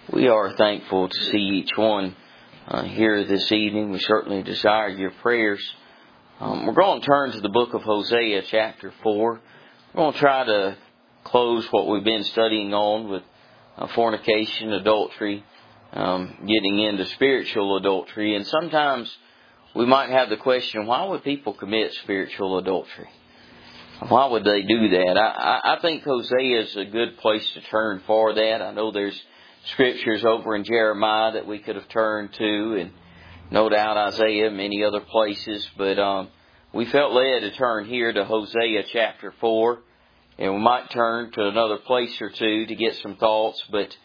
We are thankful to see each one here this evening. We certainly desire your prayers. We're going to turn to the book of Hosea, chapter 4. We're going to try to close what we've been studying on with fornication, adultery, getting into spiritual adultery. And sometimes we might have the question, why would people commit spiritual adultery? Why would they do that? I think Hosea is a good place to turn for that. I know there's scriptures over in Jeremiah that we could have turned to, and no doubt Isaiah, many other places, but we felt led to turn here to Hosea chapter 4, and we might turn to another place or two to get some thoughts, but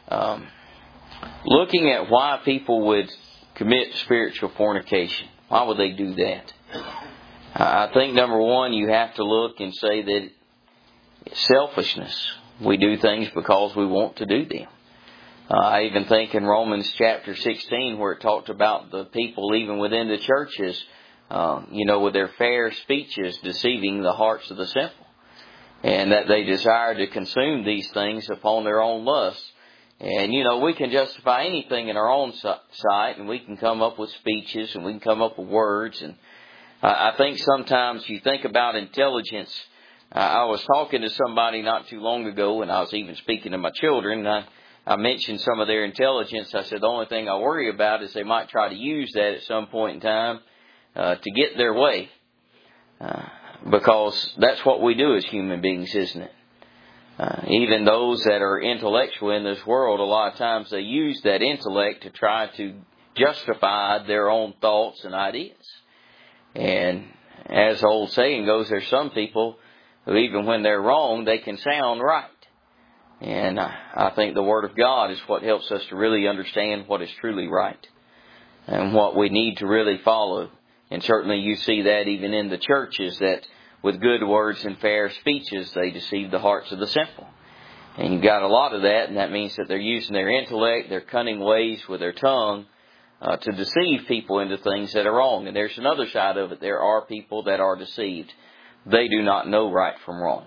looking at why people would commit spiritual fornication. Why would they do that? I think number one, you have to look and say that it's selfishness. We do things because we want to do them. I even think in Romans chapter 16 where it talked about the people even within the churches, with their fair speeches deceiving the hearts of the simple. And that they desire to consume these things upon their own lusts. And, we can justify anything in our own sight, and we can come up with speeches, and we can come up with words. And I think sometimes you think about intelligence. I was talking to somebody not too long ago, and I was even speaking to my children, and I mentioned some of their intelligence. I said the only thing I worry about is they might try to use that at some point in time to get their way. Because that's what we do as human beings, isn't it? Even those that are intellectual in this world, a lot of times they use that intellect to try to justify their own thoughts and ideas. And as the old saying goes, there's some people who even when they're wrong, they can sound right. And I think the Word of God is what helps us to really understand what is truly right and what we need to really follow. And certainly you see that even in the churches, that with good words and fair speeches, they deceive the hearts of the simple. And you've got a lot of that, and that means that they're using their intellect, their cunning ways with their tongue to deceive people into things that are wrong. And there's another side of it. There are people that are deceived. They do not know right from wrong.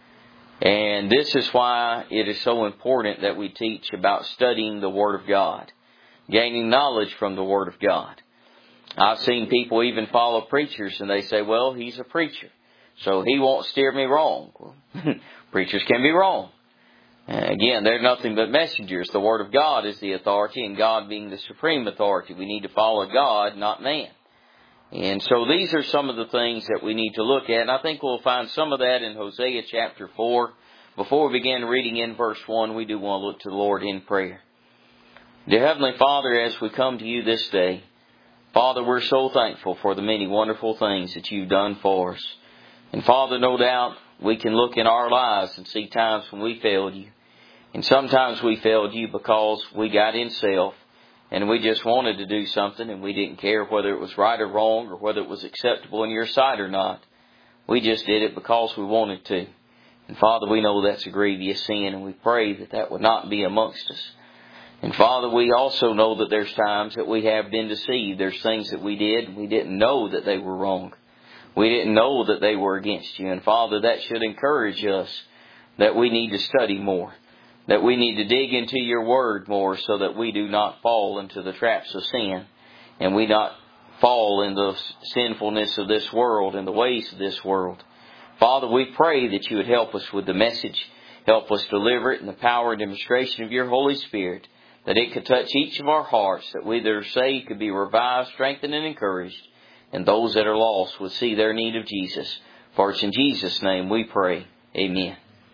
And this is why it is so important that we teach about studying the Word of God, gaining knowledge from the Word of God. I've seen people even follow preachers and they say, well, he's a preacher, so he won't steer me wrong. Well, preachers can be wrong. Again, they're nothing but messengers. The Word of God is the authority, and God being the supreme authority. We need to follow God, not man. And so these are some of the things that we need to look at. And I think we'll find some of that in Hosea chapter 4. Before we begin reading in verse 1, we do want to look to the Lord in prayer. Dear Heavenly Father, as we come to you this day, Father, we're so thankful for the many wonderful things that you've done for us. And Father, no doubt we can look in our lives and see times when we failed you. And sometimes we failed you because we got in self. And we just wanted to do something, and we didn't care whether it was right or wrong or whether it was acceptable in your sight or not. We just did it because we wanted to. And Father, we know that's a grievous sin, and we pray that that would not be amongst us. And Father, we also know that there's times that we have been deceived. There's things that we did, and we didn't know that they were wrong. We didn't know that they were against you. And Father, that should encourage us that we need to study more. That we need to dig into your Word more so that we do not fall into the traps of sin. And we not fall in the sinfulness of this world and the ways of this world. Father, we pray that you would help us with the message. Help us deliver it in the power and demonstration of your Holy Spirit. That it could touch each of our hearts. That we that are saved could be revived, strengthened, and encouraged. And those that are lost would see their need of Jesus. For it's in Jesus' name we pray. Amen.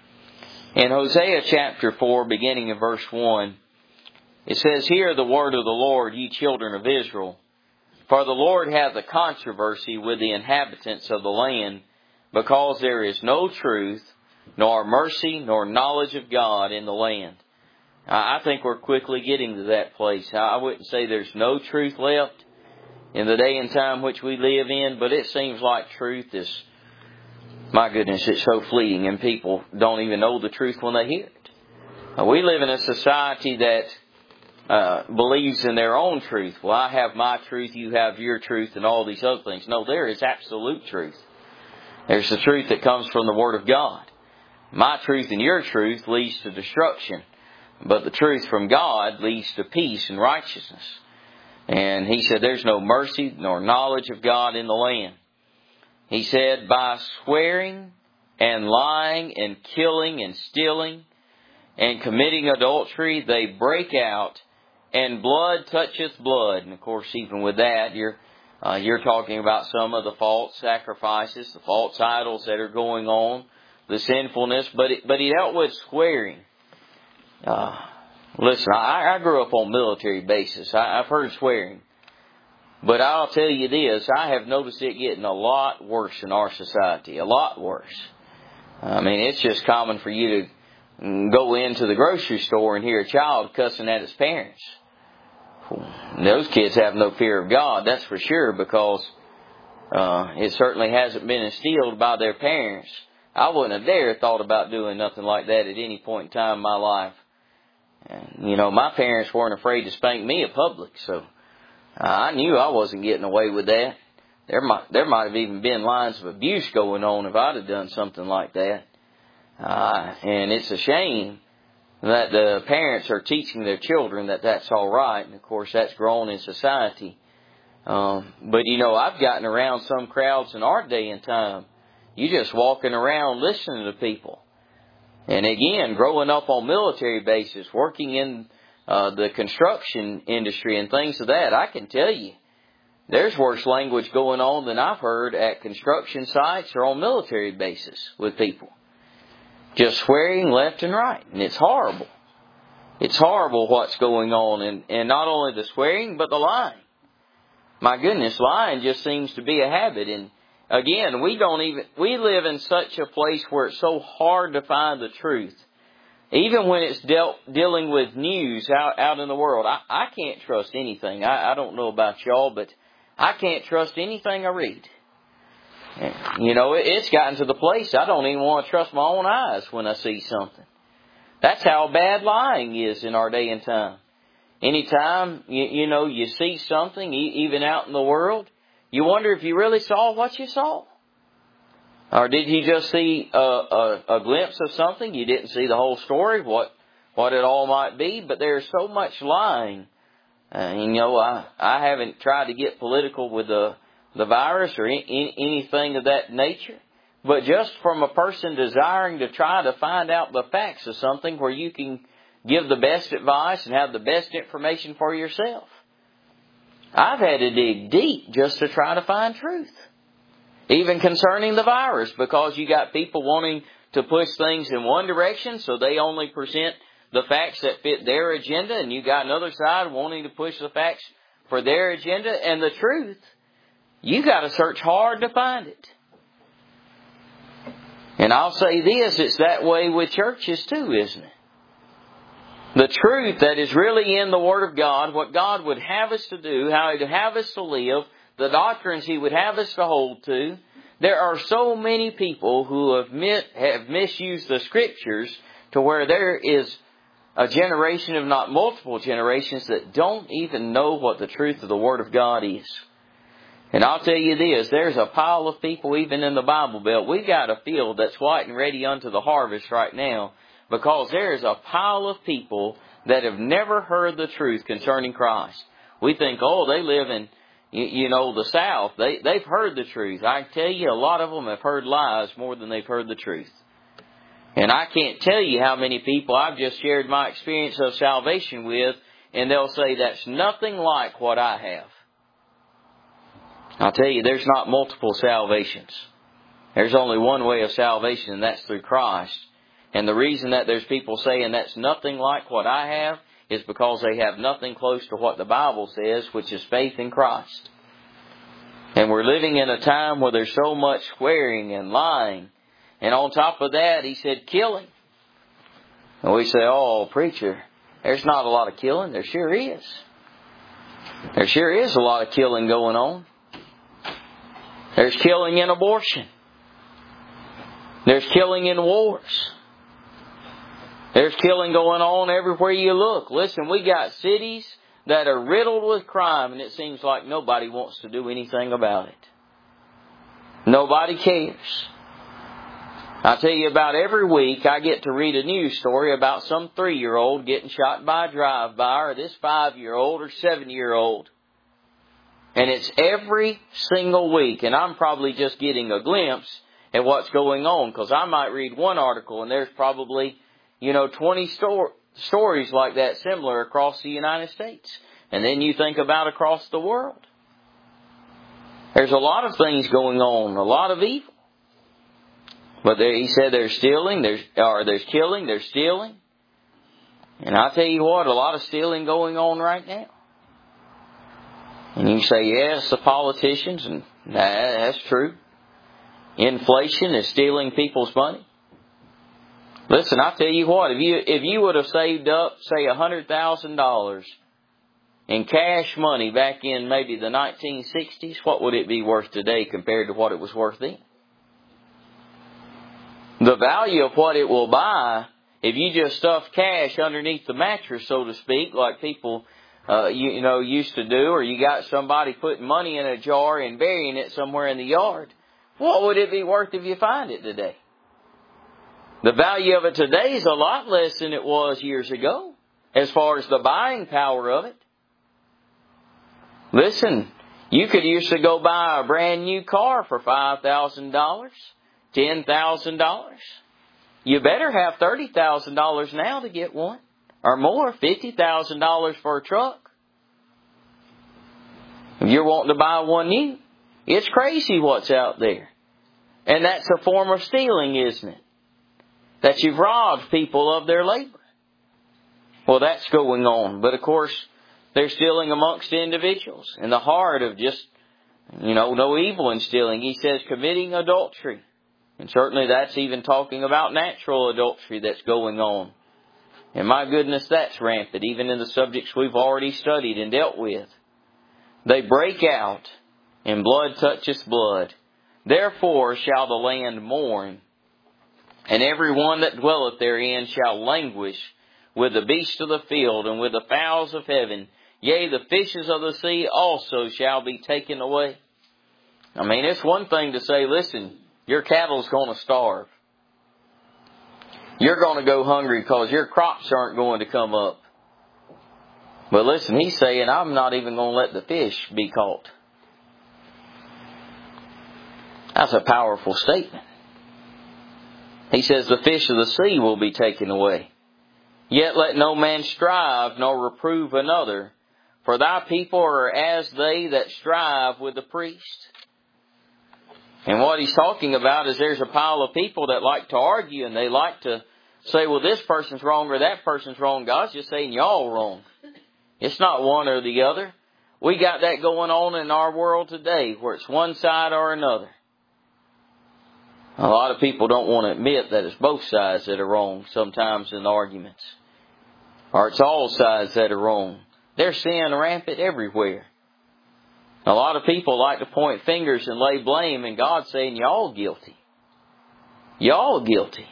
In Hosea chapter 4, beginning in verse 1, it says, Hear the word of the Lord, ye children of Israel. For the Lord hath a controversy with the inhabitants of the land, because there is no truth, nor mercy, nor knowledge of God in the land. I think we're quickly getting to that place. I wouldn't say there's no truth left in the day and time which we live in, but it seems like truth is, my goodness, it's so fleeting, and people don't even know the truth when they hear it. We live in a society that believes in their own truth. Well, I have my truth, you have your truth, and all these other things. No, there is absolute truth. There's the truth that comes from the Word of God. My truth and your truth leads to destruction. But the truth from God leads to peace and righteousness. And he said there's no mercy nor knowledge of God in the land. He said by swearing and lying and killing and stealing and committing adultery, they break out, and blood toucheth blood. And of course, even with that, you're talking about some of the false sacrifices, the false idols that are going on, the sinfulness. But he dealt with swearing. Listen, I grew up on military bases. I've heard swearing. But I'll tell you this, I have noticed it getting a lot worse in our society. A lot worse. I mean, it's just common for you to go into the grocery store and hear a child cussing at his parents. Those kids have no fear of God, that's for sure, because it certainly hasn't been instilled by their parents. I wouldn't have dared thought about doing nothing like that at any point in time in my life. And, you know, my parents weren't afraid to spank me in public, so I knew I wasn't getting away with that. There might have even been lines of abuse going on if I'd have done something like that. And it's a shame that the parents are teaching their children that that's all right. And, of course, that's grown in society. But, you know, I've gotten around some crowds in our day and time. You just walking around listening to people. And, again, growing up on military bases, working in the construction industry and things of that, I can tell you, there's worse language going on than I've heard at construction sites or on military bases with people. Just swearing left and right. And it's horrible. It's horrible what's going on. And not only the swearing, but the lying. My goodness, lying just seems to be a habit. And again, we live in such a place where it's so hard to find the truth. Even when it's dealing with news out in the world. I can't trust anything. I don't know about y'all, but I can't trust anything I read. You know, it's gotten to the place I don't even want to trust my own eyes when I see something. That's how bad lying is in our day and time. Anytime, you see something, even out in the world, you wonder if you really saw what you saw. Or did you just see a glimpse of something? You didn't see the whole story, what it all might be. But there's so much lying. I haven't tried to get political with the virus or anything of that nature. But just from a person desiring to try to find out the facts of something where you can give the best advice and have the best information for yourself. I've had to dig deep just to try to find truth. Even concerning the virus, because you got people wanting to push things in one direction, so they only present the facts that fit their agenda, and you got another side wanting to push the facts for their agenda, and the truth, you got to search hard to find it. And I'll say this, it's that way with churches too, isn't it? The truth that is really in the Word of God, what God would have us to do, how He would have us to live, the doctrines He would have us to hold to. There are so many people who have misused the Scriptures to where there is a generation, if not multiple generations, that don't even know what the truth of the Word of God is. And I'll tell you this, there's a pile of people even in the Bible Belt. We've got a field that's white and ready unto the harvest right now, because there is a pile of people that have never heard the truth concerning Christ. We think, they live in the South. They've heard the truth. I tell you, a lot of them have heard lies more than they've heard the truth. And I can't tell you how many people I've just shared my experience of salvation with, and they'll say, that's nothing like what I have. I'll tell you, there's not multiple salvations. There's only one way of salvation, and that's through Christ. And the reason that there's people saying that's nothing like what I have is because they have nothing close to what the Bible says, which is faith in Christ. And we're living in a time where there's so much swearing and lying. And on top of that, He said killing. And we say, preacher, there's not a lot of killing. There sure is. There sure is a lot of killing going on. There's killing in abortion. There's killing in wars. There's killing going on everywhere you look. Listen, we got cities that are riddled with crime, and it seems like nobody wants to do anything about it. Nobody cares. I tell you, about every week I get to read a news story about some 3-year-old getting shot by a drive-by, or this 5-year-old or 7-year-old. And it's every single week, and I'm probably just getting a glimpse at what's going on, because I might read one article and there's probably, 20 stories like that similar across the United States. And then you think about across the world. There's a lot of things going on, a lot of evil. But he said there's stealing, there's killing, there's stealing. And I tell you what, a lot of stealing going on right now. And you say, yes, the politicians, and that's true. Inflation is stealing people's money. Listen, I tell you what, if you would have saved up, say, $100,000 in cash money back in maybe the 1960s, what would it be worth today compared to what it was worth then? The value of what it will buy, if you just stuff cash underneath the mattress, so to speak, like people used to do, or you got somebody putting money in a jar and burying it somewhere in the yard, what would it be worth if you find it today? The value of it today is a lot less than it was years ago, as far as the buying power of it. Listen, you could used to go buy a brand new car for $5,000, $10,000. You better have $30,000 now to get one, or more, $50,000 for a truck. If you're wanting to buy one new, it's crazy what's out there. And that's a form of stealing, isn't it? That you've robbed people of their labor. Well, that's going on. But of course, they're stealing amongst individuals in the heart of just, no evil in stealing. He says committing adultery. And certainly that's even talking about natural adultery that's going on. And my goodness, that's rampant, even in the subjects we've already studied and dealt with. They break out, and blood toucheth blood. Therefore shall the land mourn, and every one that dwelleth therein shall languish with the beasts of the field and with the fowls of heaven. Yea, the fishes of the sea also shall be taken away. I mean, it's one thing to say, listen, your cattle's going to starve. You're going to go hungry because your crops aren't going to come up. But listen, he's saying, I'm not even going to let the fish be caught. That's a powerful statement. He says the fish of the sea will be taken away. Yet let no man strive nor reprove another, for thy people are as they that strive with the priest. And what he's talking about is there's a pile of people that like to argue, and they like to say, well, this person's wrong or that person's wrong. God's just saying y'all wrong. It's not one or the other. We got that going on in our world today, where it's one side or another. A lot of people don't want to admit that it's both sides that are wrong sometimes in arguments. Or it's all sides that are wrong. There's sin rampant everywhere. A lot of people like to point fingers and lay blame, and God's saying, y'all guilty. Y'all guilty.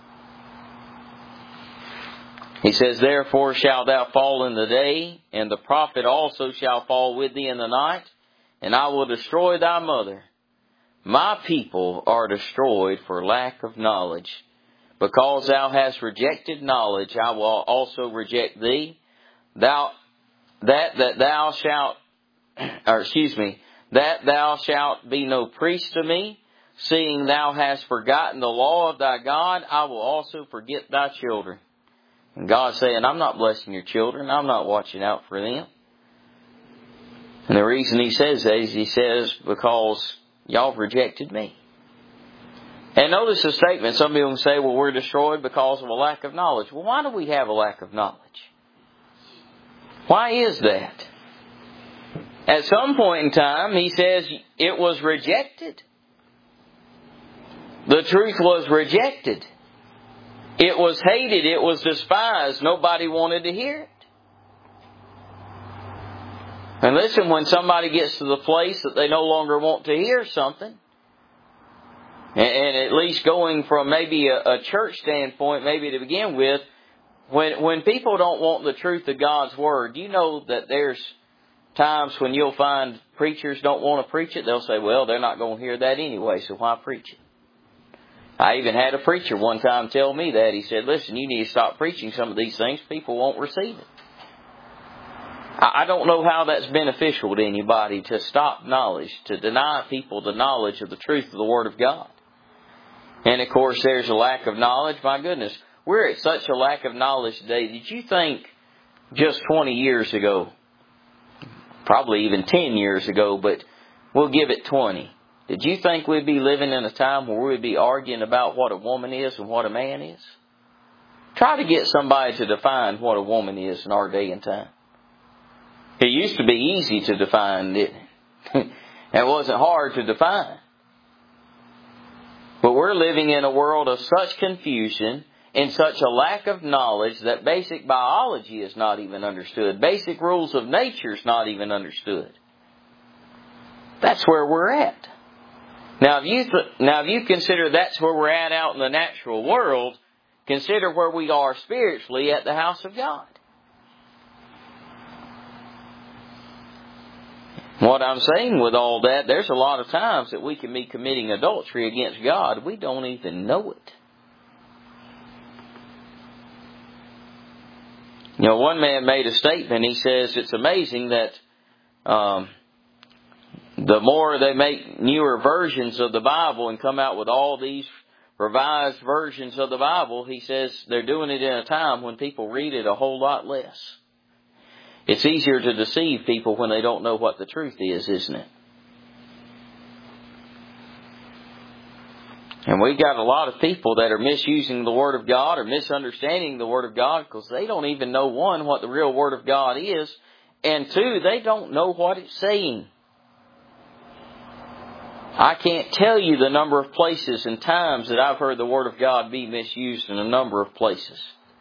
He says, therefore shalt thou fall in the day, and the prophet also shall fall with thee in the night, and I will destroy thy mother. My people are destroyed for lack of knowledge. Because thou hast rejected knowledge, I will also reject thee. That thou shalt be no priest to me, seeing thou hast forgotten the law of thy God, I will also forget thy children. And God's saying, I'm not blessing your children. I'm not watching out for them. And the reason he says that is he says, because y'all have rejected me. And notice the statement. Some people say, well, we're destroyed because of a lack of knowledge. Well, why do we have a lack of knowledge? Why is that? At some point in time, he says it was rejected. The truth was rejected. It was hated. It was despised. Nobody wanted to hear it. And listen, when somebody gets to the place that they no longer want to hear something, and at least going from maybe a church standpoint, maybe to begin with, when people don't want the truth of God's Word, do you know that there's times when you'll find preachers don't want to preach it? They'll say, well, they're not going to hear that anyway, so why preach it? I even had a preacher one time tell me that. He said, listen, you need to stop preaching some of these things. People won't receive it. I don't know how that's beneficial to anybody to stop knowledge, to deny people the knowledge of the truth of the Word of God. And of course, there's a lack of knowledge. My goodness, we're at such a lack of knowledge today. Did you think just 20 years ago, probably even 10 years ago, but we'll give it 20. Did you think we'd be living in a time where we'd be arguing about what a woman is and what a man is? Try to get somebody to define what a woman is in our day and time. It used to be easy to define, didn't it? It wasn't hard to define. But we're living in a world of such confusion and such a lack of knowledge that basic biology is not even understood. Basic rules of nature is not even understood. That's where we're at. Now, if you consider that's where we're at out in the natural world, consider where we are spiritually at the house of God. What I'm saying with all that, there's a lot of times that we can be committing adultery against God. We don't even know it. You know, one man made a statement. He says it's amazing that the more they make newer versions of the Bible and come out with all these revised versions of the Bible, he says they're doing it in a time when people read it a whole lot less. It's easier to deceive people when they don't know what the truth is, isn't it? And we've got a lot of people that are misusing the Word of God or misunderstanding the Word of God because they don't even know, one, what the real Word of God is, and two, they don't know what it's saying. I can't tell you the number of places and times that I've heard the Word of God be misused in a number of places.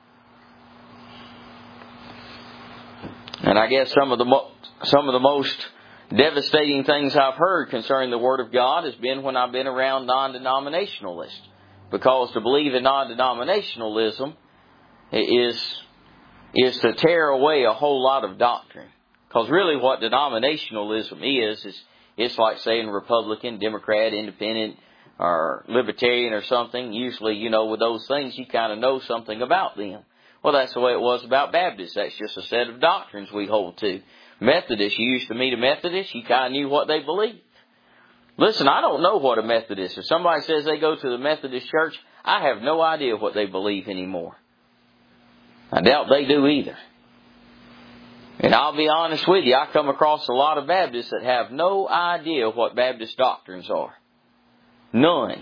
And I guess some of the most devastating things I've heard concerning the Word of God has been when I've been around non-denominationalists. Because to believe in non-denominationalism is to tear away a whole lot of doctrine. Because really what denominationalism is it's like saying Republican, Democrat, Independent, or Libertarian or something. Usually, you know, with those things, you kind of know something about them. Well, that's the way it was about Baptists. That's just a set of doctrines we hold to. Methodists, you used to meet a Methodist, you kind of knew what they believed. Listen, I don't know what a Methodist is. If somebody says they go to the Methodist church, I have no idea what they believe anymore. I doubt they do either. And I'll be honest with you, I come across a lot of Baptists that have no idea what Baptist doctrines are. None.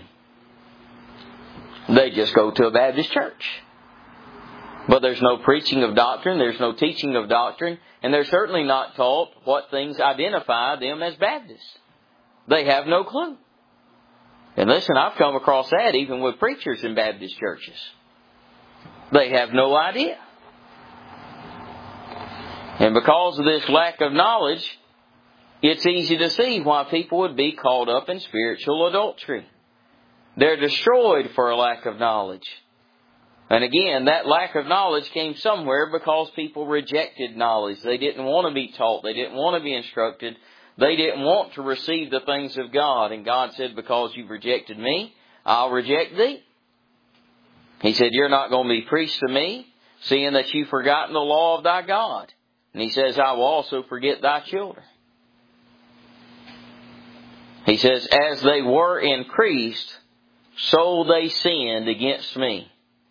They just go to a Baptist church. But there's no preaching of doctrine, there's no teaching of doctrine, and they're certainly not taught what things identify them as Baptists. They have no clue. And listen, I've come across that even with preachers in Baptist churches. They have no idea. And because of this lack of knowledge, it's easy to see why people would be caught up in spiritual adultery. They're destroyed for a lack of knowledge. And again, that lack of knowledge came somewhere because people rejected knowledge. They didn't want to be taught. They didn't want to be instructed. They didn't want to receive the things of God. And God said, because you've rejected me, I'll reject thee. He said, you're not going to be priest to me, seeing that you've forgotten the law of thy God. And He says, I will also forget thy children. He says, as they were increased, so they sinned against me.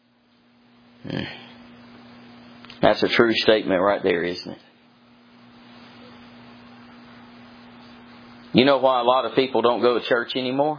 That's a true statement right there, isn't it? You know why a lot of people don't go to church anymore?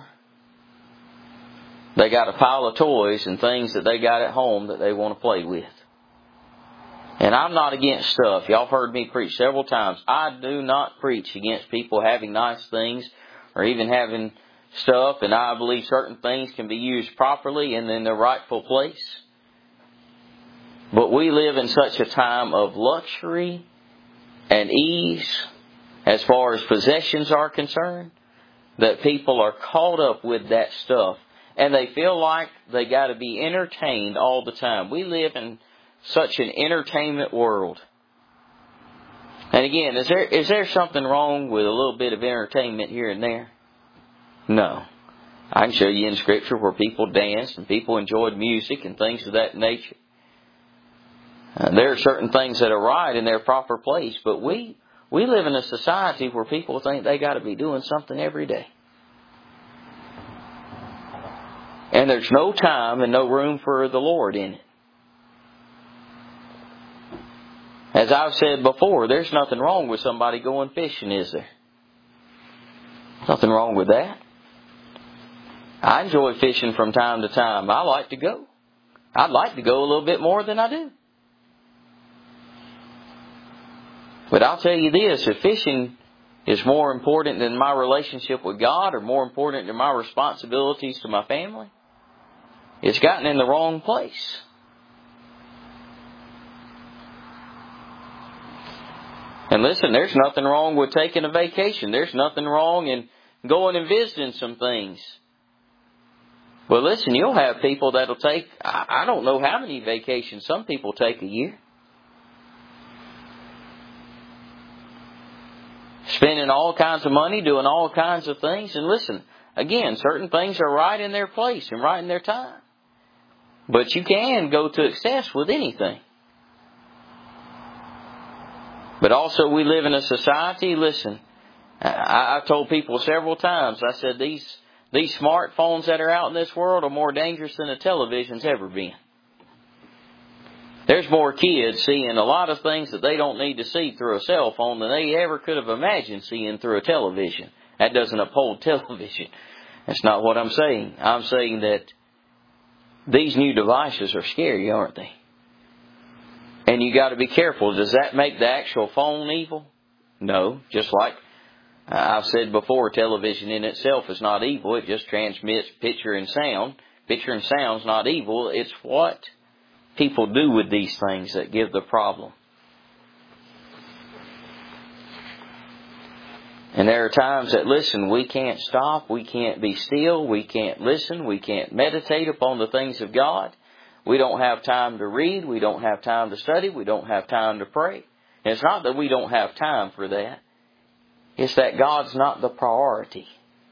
They got a pile of toys and things that they got at home that they want to play with. And I'm not against stuff. Y'all have heard me preach several times. I do not preach against people having nice things or even having stuff. And I believe certain things can be used properly and in their rightful place. But we live in such a time of luxury and ease as far as possessions are concerned that people are caught up with that stuff. And they feel like they got to be entertained all the time. We live in such an entertainment world. And again, is there something wrong with a little bit of entertainment here and there? No. I can show you in Scripture where people danced and people enjoyed music and things of that nature. There are certain things that are right in their proper place, but we live in a society where people think they got to be doing something every day. And there's no time and no room for the Lord in it. As I've said before, there's nothing wrong with somebody going fishing, is there? Nothing wrong with that. I enjoy fishing from time to time. I like to go. I'd like to go a little bit more than I do. But I'll tell you this, if fishing is more important than my relationship with God or more important than my responsibilities to my family, it's gotten in the wrong place. And listen, there's nothing wrong with taking a vacation. There's nothing wrong in going and visiting some things. But listen, you'll have people that'll take, I don't know how many vacations some people take a year. Spending all kinds of money, doing all kinds of things. And listen, again, certain things are right in their place and right in their time. But you can go to excess with anything. But also we live in a society, listen, I've told people several times, I said these smartphones that are out in this world are more dangerous than a television's ever been. There's more kids seeing a lot of things that they don't need to see through a cell phone than they ever could have imagined seeing through a television. That doesn't uphold television. That's not what I'm saying. I'm saying that these new devices are scary, aren't they? And you got to be careful. Does that make the actual phone evil? No. Just like I've said before, television in itself is not evil. It just transmits picture and sound. Picture and sound's not evil. It's what people do with these things that give the problem. And there are times that, listen, we can't stop, we can't be still, we can't listen, we can't meditate upon the things of God. We don't have time to read, we don't have time to study, we don't have time to pray. And it's not that we don't have time for that. It's that God's not the priority.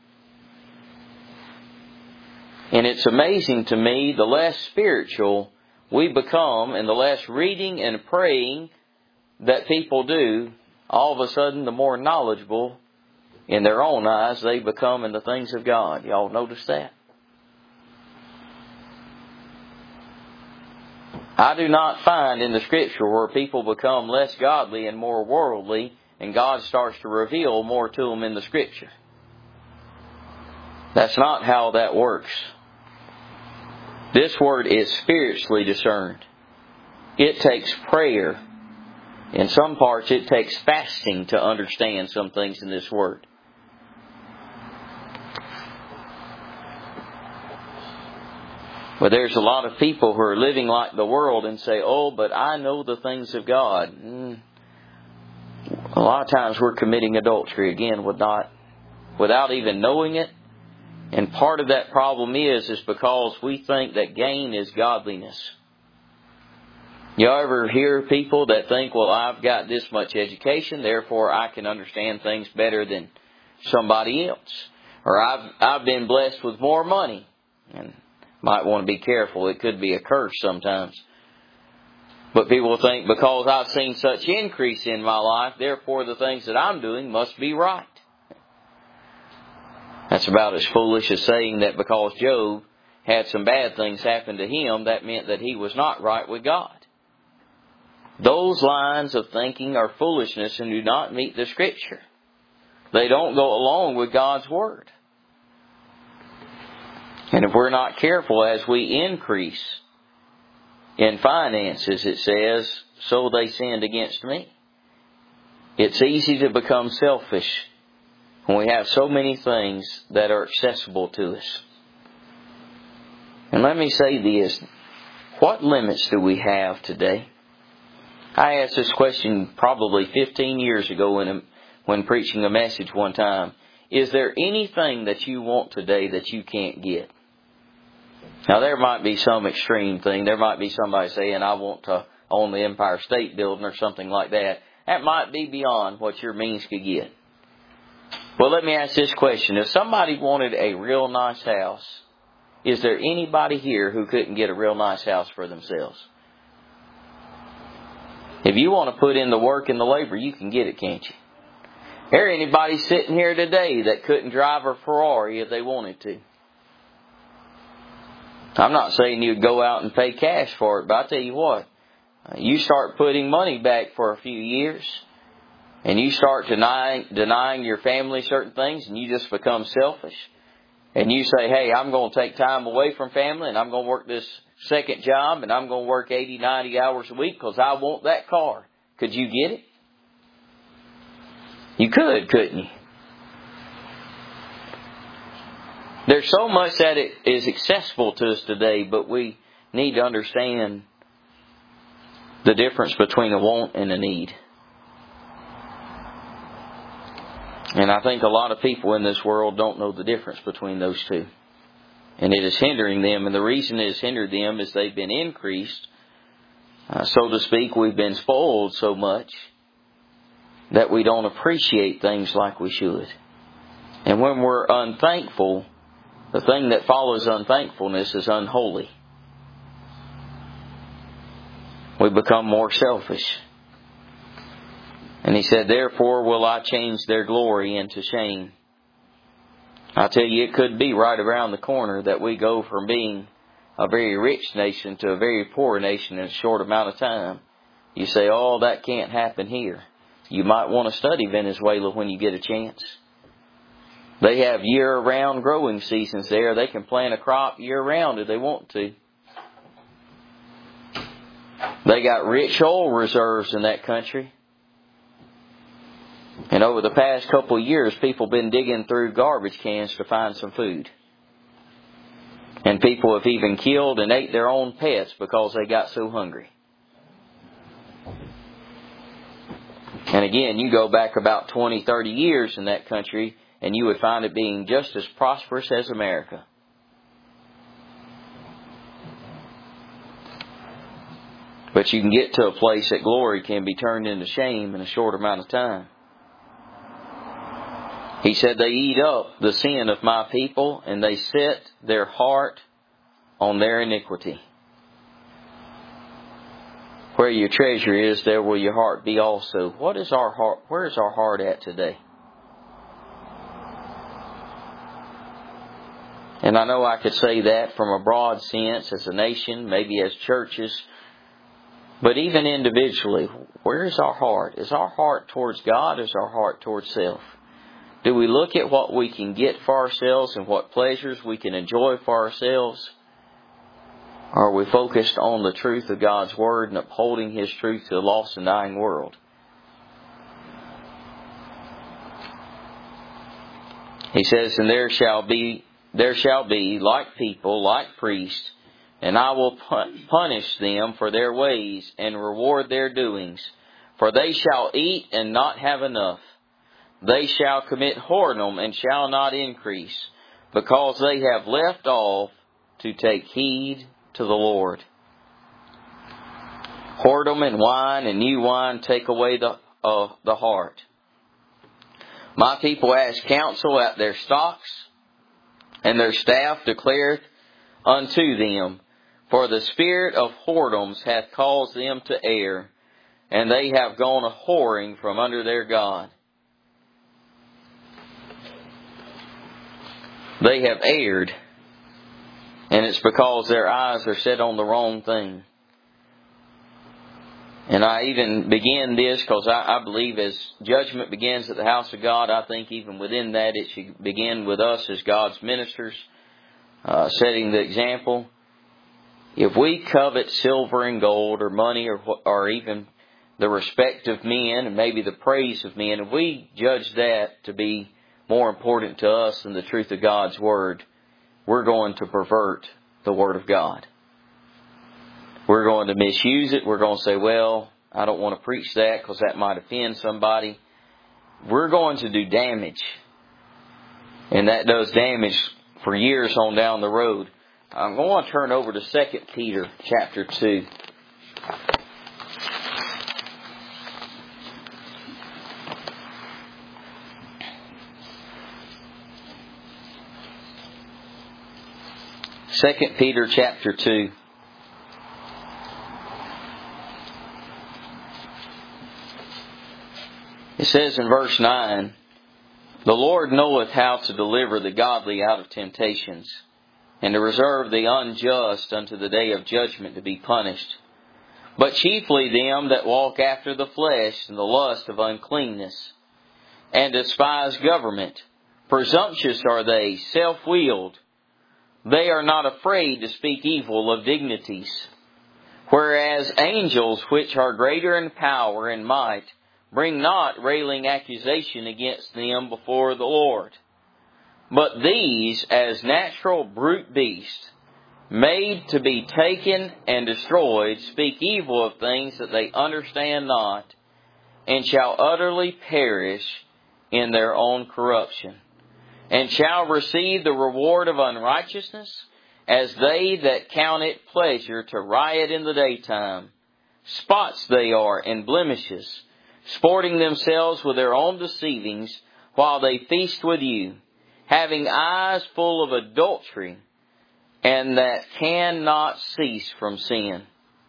And it's amazing to me, the less spiritual we become and the less reading and praying that people do, all of a sudden the more knowledgeable in their own eyes they become in the things of God. Y'all notice that? I do not find in the Scripture where people become less godly and more worldly and God starts to reveal more to them in the Scripture. That's not how that works. This Word is spiritually discerned. It takes prayer. In some parts it takes fasting to understand some things in this Word. But there's a lot of people who are living like the world and say, oh, but I know the things of God. A lot of times we're committing adultery again without even knowing it. And part of that problem is because we think that gain is godliness. You ever hear people that think, well, I've got this much education, therefore I can understand things better than somebody else. Or I've been blessed with more money. And might want to be careful. It could be a curse sometimes. But people think because I've seen such increase in my life, therefore the things that I'm doing must be right. That's about as foolish as saying that because Job had some bad things happen to him, that meant that he was not right with God. Those lines of thinking are foolishness and do not meet the Scripture. They don't go along with God's Word. And if we're not careful as we increase in finances, it says, so they sinned against me. It's easy to become selfish when we have so many things that are accessible to us. And let me say this. What limits do we have today? I asked this question probably 15 years ago when preaching a message one time. Is there anything that you want today that you can't get? Now, there might be some extreme thing. There might be somebody saying, I want to own the Empire State Building or something like that. That might be beyond what your means could get. Well, let me ask this question. If somebody wanted a real nice house, is there anybody here who couldn't get a real nice house for themselves? If you want to put in the work and the labor, you can get it, can't you? There anybody sitting here today that couldn't drive a Ferrari if they wanted to? I'm not saying you'd go out and pay cash for it, but I'll tell you what. You start putting money back for a few years, and you start denying your family certain things, and you just become selfish. And you say, hey, I'm going to take time away from family, and I'm going to work this second job, and I'm going to work 80, 90 hours a week because I want that car. Could you get it? You could, couldn't you? There's so much that it is accessible to us today, but we need to understand the difference between a want and a need. And I think a lot of people in this world don't know the difference between those two. And it is hindering them. And the reason it has hindered them is they've been increased. So to speak, we've been spoiled so much that we don't appreciate things like we should. And when we're unthankful, the thing that follows unthankfulness is unholy. We become more selfish. And He said, therefore will I change their glory into shame. I tell you, it could be right around the corner that we go from being a very rich nation to a very poor nation in a short amount of time. You say, oh, that can't happen here. You might want to study Venezuela when you get a chance. They have year-round growing seasons there. They can plant a crop year-round if they want to. They got rich oil reserves in that country. And over the past couple of years, people have been digging through garbage cans to find some food. And people have even killed and ate their own pets because they got so hungry. And again, you go back about 20, 30 years in that country, and you would find it being just as prosperous as America. But you can get to a place that glory can be turned into shame in a short amount of time. He said, they eat up the sin of my people, and they set their heart on their iniquity. Where your treasure is, there will your heart be also. What is our heart? Where is our heart at today? And I know I could say that from a broad sense as a nation, maybe as churches. But even individually, where is our heart? Is our heart towards God or is our heart towards self? Do we look at what we can get for ourselves and what pleasures we can enjoy for ourselves? Or are we focused on the truth of God's Word and upholding His truth to a lost and dying world? He says, and there shall be like people, like priests, and I will punish them for their ways and reward their doings. For they shall eat and not have enough. They shall commit whoredom and shall not increase, because they have left off to take heed to the Lord. Whoredom and wine and new wine take away the heart. My people ask counsel at their stocks, and their staff declareth unto them. For the spirit of whoredoms hath caused them to err, and they have gone a-whoring from under their God. They have erred, and it's because their eyes are set on the wrong thing. And I even begin this because I believe as judgment begins at the house of God, I think even within that it should begin with us as God's ministers, setting the example. If we covet silver and gold or money or even the respect of men and maybe the praise of men, if we judge that to be more important to us than the truth of God's Word, we're going to pervert the Word of God. We're going to misuse it. We're going to say, well, I don't want to preach that because that might offend somebody. We're going to do damage. And that does damage for years on down the road. I'm going to turn over to 2 Peter chapter 2. 2 Peter chapter 2. It says in verse 9, "The Lord knoweth how to deliver the godly out of temptations, and to reserve the unjust unto the day of judgment to be punished. But chiefly them that walk after the flesh and the lust of uncleanness, and despise government. Presumptuous are they, self-willed. They are not afraid to speak evil of dignities. Whereas angels which are greater in power and might bring not railing accusation against them before the Lord. But these, as natural brute beasts, made to be taken and destroyed, speak evil of things that they understand not, and shall utterly perish in their own corruption, and shall receive the reward of unrighteousness, as they that count it pleasure to riot in the daytime. Spots they are and blemishes, sporting themselves with their own deceivings, while they feast with you, having eyes full of adultery, and that cannot cease from sin.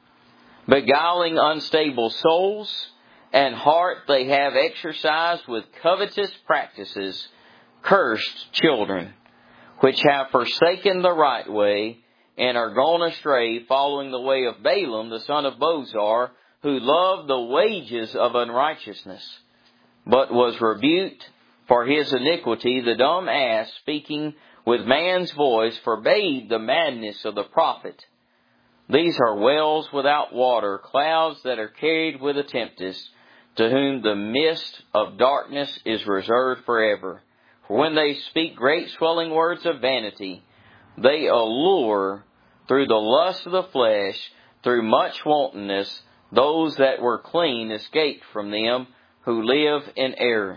Beguiling unstable souls, and heart they have exercised with covetous practices, cursed children, which have forsaken the right way, and are gone astray, following the way of Balaam the son of Bosor, who loved the wages of unrighteousness, but was rebuked for his iniquity. The dumb ass, speaking with man's voice, forbade the madness of the prophet. These are wells without water, clouds that are carried with a tempest, to whom the mist of darkness is reserved forever. For when they speak great swelling words of vanity, they allure through the lust of the flesh, through much wantonness, those that were clean escaped from them who live in error."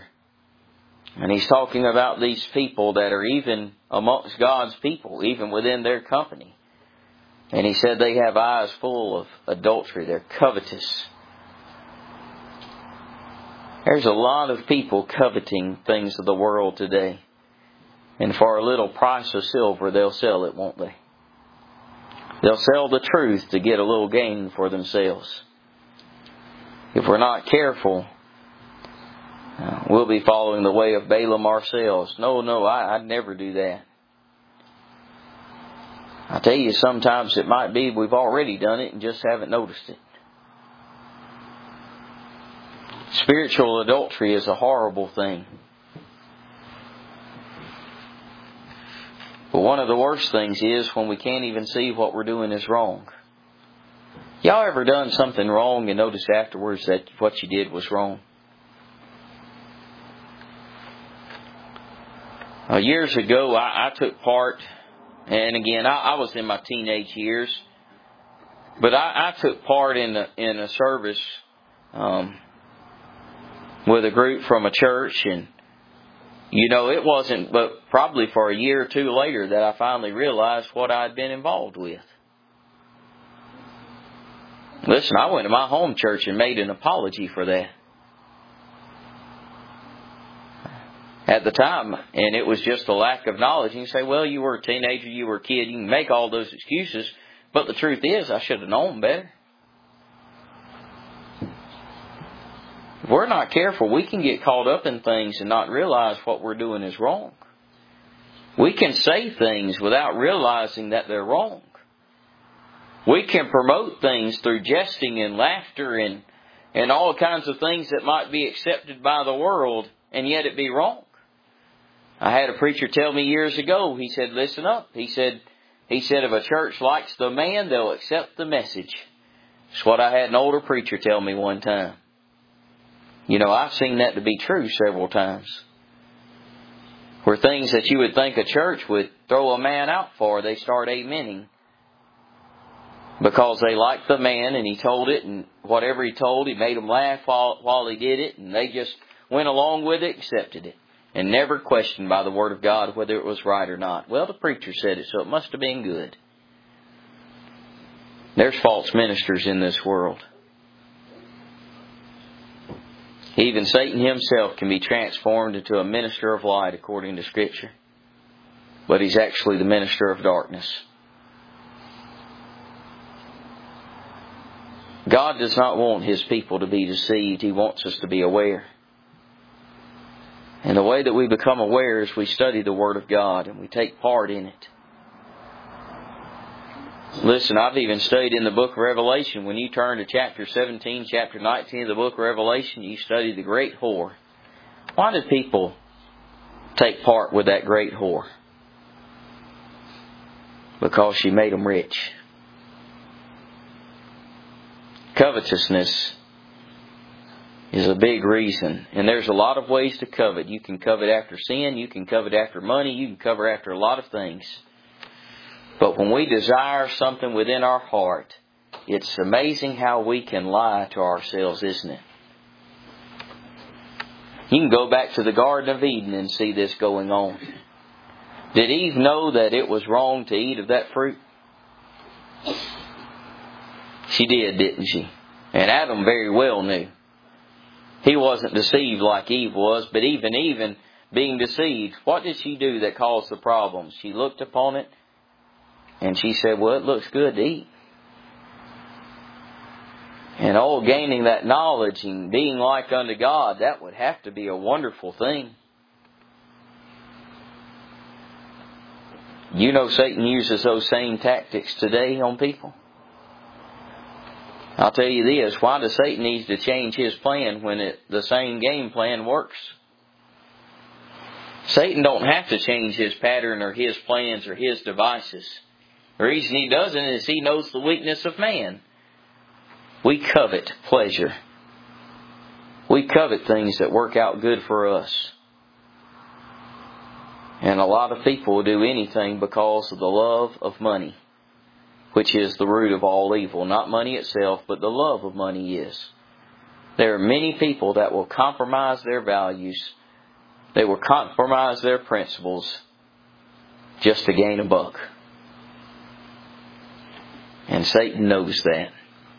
And he's talking about these people that are even amongst God's people, even within their company. And he said they have eyes full of adultery. They're covetous. There's a lot of people coveting things of the world today. And for a little price of silver, they'll sell it, won't they? They'll sell the truth to get a little gain for themselves. If we're not careful, we'll be following the way of Balaam ourselves. No, I'd never do that. I tell you, sometimes it might be we've already done it and just haven't noticed it. Spiritual adultery is a horrible thing. But one of the worst things is when we can't even see what we're doing is wrong. Y'all ever done something wrong and noticed afterwards that what you did was wrong? Years ago, I took part, and again, I was in my teenage years, but I took part in a service with a group from a church, and it wasn't but probably for a year or two later that I finally realized what I'd been involved with. Listen, I went to my home church and made an apology for that. At the time, and it was just a lack of knowledge. You can say, well, you were a teenager, you were a kid, you can make all those excuses, but the truth is, I should have known better. If we're not careful, we can get caught up in things and not realize what we're doing is wrong. We can say things without realizing that they're wrong. We can promote things through jesting and laughter and all kinds of things that might be accepted by the world, and yet it be wrong. I had a preacher tell me years ago, he said, listen up. He said, if a church likes the man, they'll accept the message. That's what I had an older preacher tell me one time. I've seen that to be true several times. Where things that you would think a church would throw a man out for, they start amening. Because they liked the man and he told it, and whatever he told, he made them laugh while he did it, and they just went along with it, accepted it, and never questioned by the Word of God whether it was right or not. Well, the preacher said it, so it must have been good. There's false ministers in this world. Even Satan himself can be transformed into a minister of light according to Scripture. But he's actually the minister of darkness. God does not want His people to be deceived. He wants us to be aware. And the way that we become aware is we study the Word of God and we take part in it. Listen, I've even studied in the book of Revelation. When you turn to chapter 17, chapter 19 of the book of Revelation, you study the great whore. Why did people take part with that great whore? Because she made them rich. Covetousness is a big reason. And there's a lot of ways to covet. You can covet after sin. You can covet after money. You can covet after a lot of things. But when we desire something within our heart, it's amazing how we can lie to ourselves, isn't it? You can go back to the Garden of Eden and see this going on. Did Eve know that it was wrong to eat of that fruit? She did, didn't she? And Adam very well knew. He wasn't deceived like Eve was, but even being deceived, what did she do that caused the problem? She looked upon it and she said, well, it looks good to eat. And gaining that knowledge and being like unto God, that would have to be a wonderful thing. You know Satan uses those same tactics today on people. I'll tell you this, why does Satan need to change his plan when the same game plan works? Satan don't have to change his pattern or his plans or his devices. The reason he doesn't is he knows the weakness of man. We covet pleasure. We covet things that work out good for us. And a lot of people will do anything because of the love of money, which is the root of all evil. Not money itself, but the love of money is. There are many people that will compromise their values. They will compromise their principles just to gain a buck. And Satan knows that.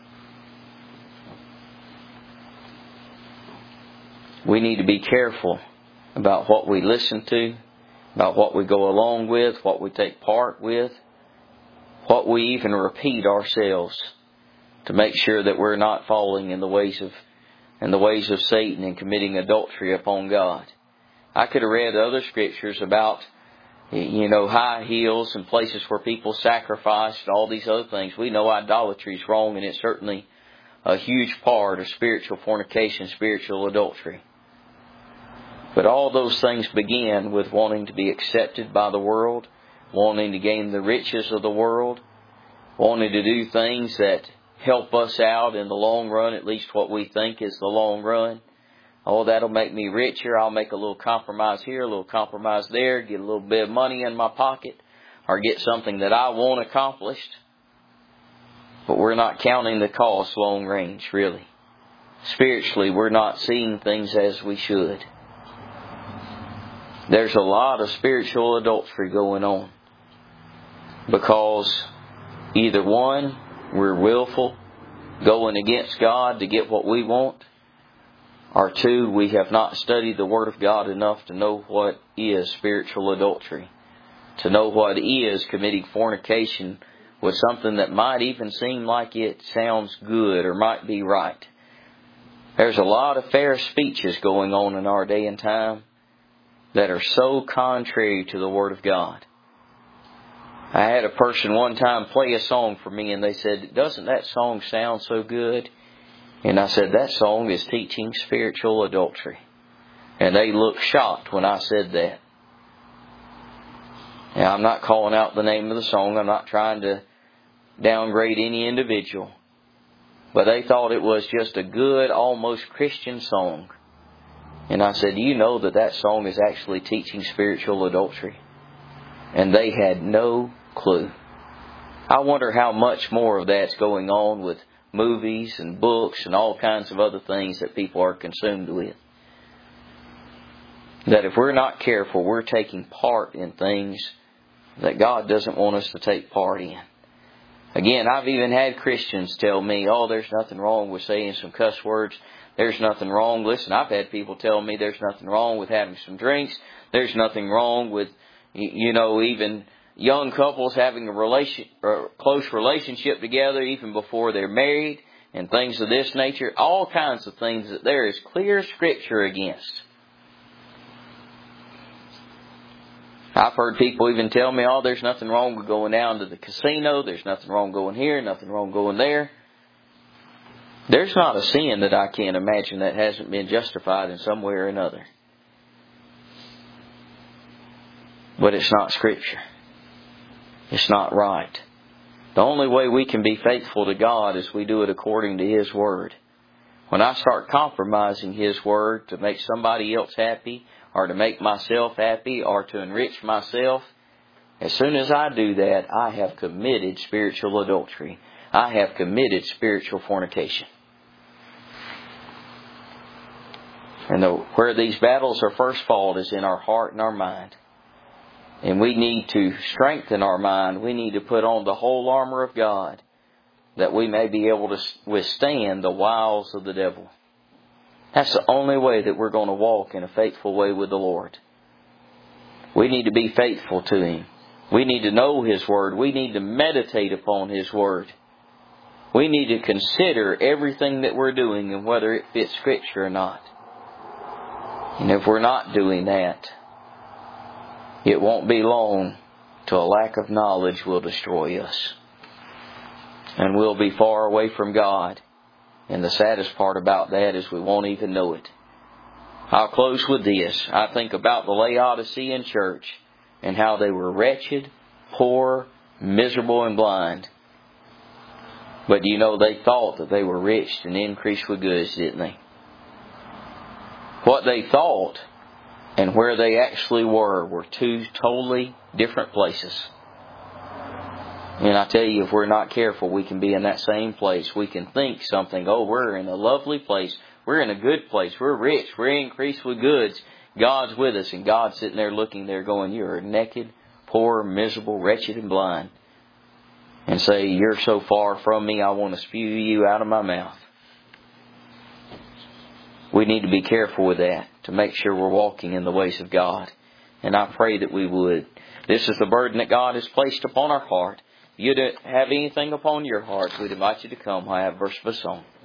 We need to be careful about what we listen to, about what we go along with, what we take part with, what we even repeat ourselves, to make sure that we're not falling in the ways of Satan and committing adultery upon God. I could have read other scriptures about, high heels and places where people sacrificed, all these other things. We know idolatry is wrong, and it's certainly a huge part of spiritual fornication, spiritual adultery. But all those things begin with wanting to be accepted by the world, wanting to gain the riches of the world, wanting to do things that help us out in the long run, at least what we think is the long run. Oh, that'll make me richer. I'll make a little compromise here, a little compromise there, get a little bit of money in my pocket, or get something that I want accomplished. But we're not counting the cost long range, really. Spiritually, we're not seeing things as we should. There's a lot of spiritual adultery going on. Because either one, we're willful, going against God to get what we want. Or two, we have not studied the Word of God enough to know what is spiritual adultery. To know what is committing fornication with something that might even seem like it sounds good or might be right. There's a lot of fair speeches going on in our day and time that are so contrary to the Word of God. I had a person one time play a song for me and they said, doesn't that song sound so good? And I said, that song is teaching spiritual adultery. And they looked shocked when I said that. Now, I'm not calling out the name of the song. I'm not trying to downgrade any individual. But they thought it was just a good, almost Christian song. And I said, do you know that song is actually teaching spiritual adultery? And they had no clue. I wonder how much more of that's going on with movies and books and all kinds of other things that people are consumed with. That if we're not careful, we're taking part in things that God doesn't want us to take part in. Again, I've even had Christians tell me, oh, there's nothing wrong with saying some cuss words. There's nothing wrong. Listen, I've had people tell me there's nothing wrong with having some drinks. There's nothing wrong with, even young couples having a close relationship together even before they're married. and things of this nature. All kinds of things that there is clear Scripture against. I've heard people even tell me, oh, there's nothing wrong with going down to the casino. There's nothing wrong going here, nothing wrong going there. There's not a sin that I can't imagine that hasn't been justified in some way or another. But it's not Scripture. It's not right. The only way we can be faithful to God is we do it according to His Word. When I start compromising His Word to make somebody else happy, or to make myself happy, or to enrich myself, as soon as I do that, I have committed spiritual adultery. I have committed spiritual fornication. And where these battles are first fought is in our heart and our mind. And we need to strengthen our mind. We need to put on the whole armor of God, that we may be able to withstand the wiles of the devil. That's the only way that we're going to walk in a faithful way with the Lord. We need to be faithful to Him. We need to know His Word. We need to meditate upon His Word. We need to consider everything that we're doing and whether it fits Scripture or not. And if we're not doing that, it won't be long till a lack of knowledge will destroy us. And we'll be far away from God. And the saddest part about that is we won't even know it. I'll close with this. I think about the Laodicean church and how they were wretched, poor, miserable, and blind. But they thought that they were rich and increased with goods, didn't they? What they thought and where they actually were two totally different places. And I tell you, if we're not careful, we can be in that same place. We can think something, oh, we're in a lovely place. We're in a good place. We're rich. We're increased with goods. God's with us. And God's sitting there looking there going, you're naked, poor, miserable, wretched, and blind. And say, you're so far from me, I want to spew you out of my mouth. We need to be careful with that to make sure we're walking in the ways of God. And I pray that we would. This is the burden that God has placed upon our heart. If you have anything upon your heart, we'd invite you to come. I have a verse of a song.